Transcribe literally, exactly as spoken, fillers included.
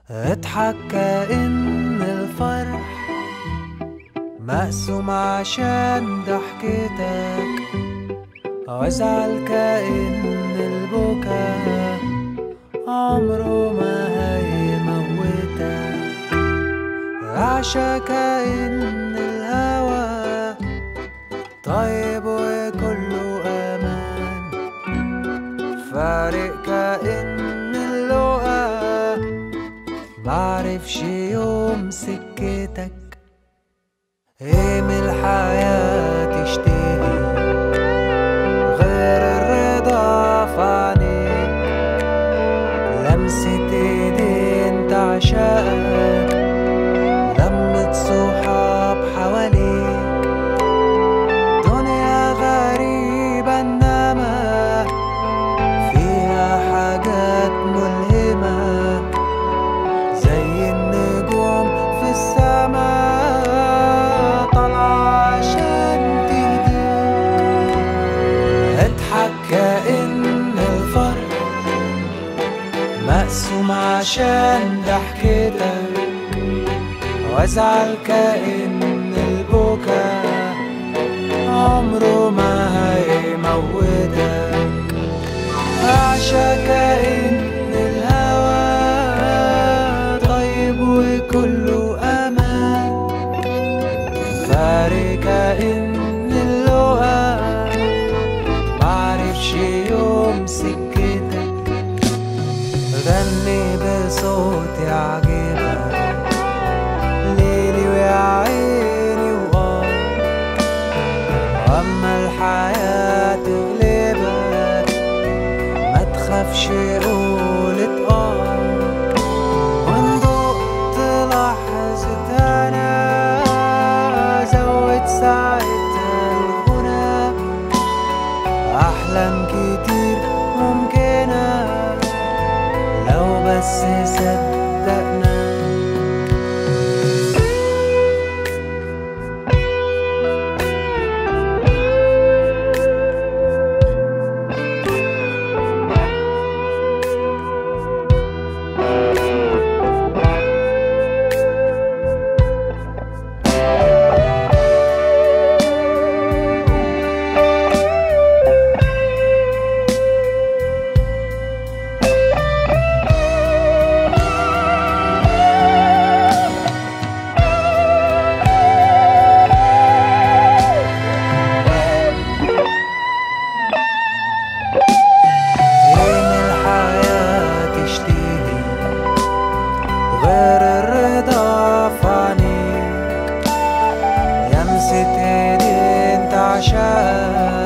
اضحك كأن الفرح مقسوم عشان ضحكتك، وازعل كأن البكا عمره ما هيموتك، اعشى كأن الهوى طيب وكله امان، فارق كأن اللقا معرفش يوم سكتك. ايه من الحياة تشتهي غير الرضا في عينيك، لمسة ايدين تعشقك، لمة صحاب حواليك، دنيا غريبة انما فيها حاجات ملهمة زي النجوم في السماء طالعة عشان تهديك. اضحك كأن الفرح مقسوم عشان ضحكتك، وازعل كأن البكا عمره ما هيموتك، اعشى كأن الهوى طيب وكله امان، فارق كأن اللقا معرفش يوم سكتك. غني بصوت يعجبك ليلي ويا عيني وآه، واما الحياة تغلبك ما تخافش قولت اه، وان دقت لحظة انا زود ساعتها الغنى، احلام كتير ممكنة لو بس صدقنا. غير الرضا في عينيك، لمسة ايدين تعشقك،